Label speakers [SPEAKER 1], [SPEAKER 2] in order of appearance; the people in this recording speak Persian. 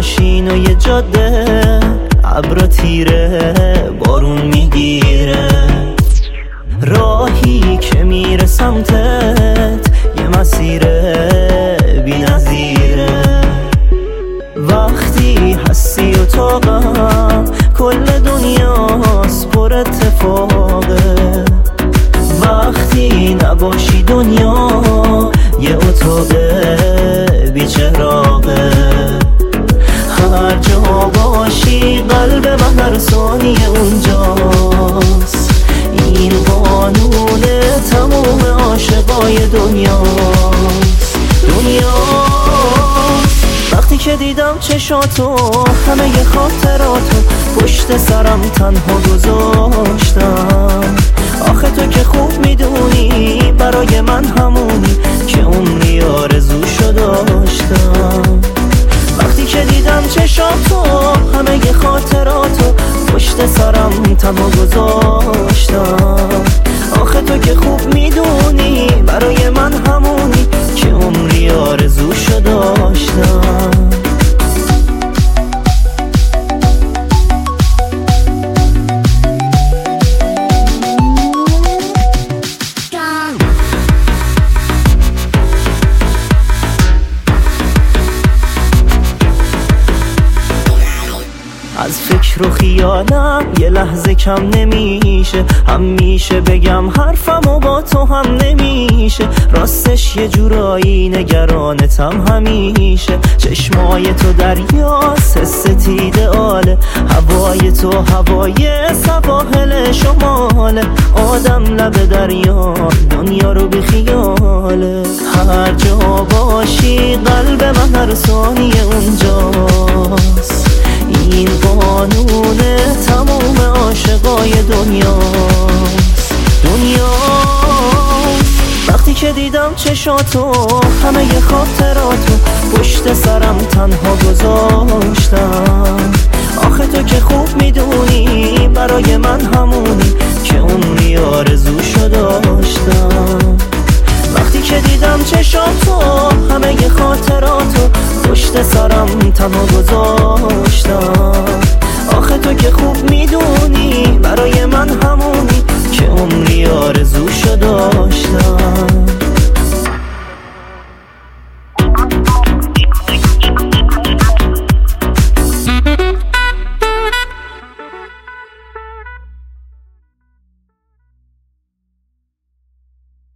[SPEAKER 1] ماشین و یه جاده، ابر تیره بارون میگیره، راهی که میره سمتت یه مسیر بی‌نظیره. وقتی هستی اتاقم کل دنیاست پر اتفاقه، وقتی نباشی دنیا یه اتاق بی‌چراغه. هر جا باشی قلب من هر ثانیه اونجاست، این قانون تموم عاشقای دنیاست. وقتی که دیدم چشاتو همه ی خاطراتو پشت سرم تنها گذاشتم. آخه تو که خوب میدونی برای من همونی که عمری آرزوشو داشتم. وقتی که دیدم چشاتو همه ی خاطراتو پشت سرم تنها گذاشتم. آخه تو که خوب میدونی برای من همونی که عمری آرزوشو داشتم. از فکر و خیالم یه لحظه کم نمیشه، همیشه بگم حرفم و با تو هم نمیشه. راستش یه جورایی نگرانتم همیشه، چشمای تو دریاست، حس ایدئاله، هوای تو هوای سواحل شماله. آدم لب دریا دنیا رو بی خیاله، هر جا باشی قلب من هر ثانیه اونجاست. این قانون تموم عاشقای دنیاست. وقتی که دیدم چشاتو همه ی خاطراتو پشت سرم تنها گذاشتم. آخه تو که خوب میدونی برای من همونی که عمری آرزوشو داشتم. وقتی که دیدم چشاتو همه ی خاطراتو پشت سرم تنها گذاشتم. آخه تو که خوب میدونی برای من همونی که عمری آرزوشو داشتم.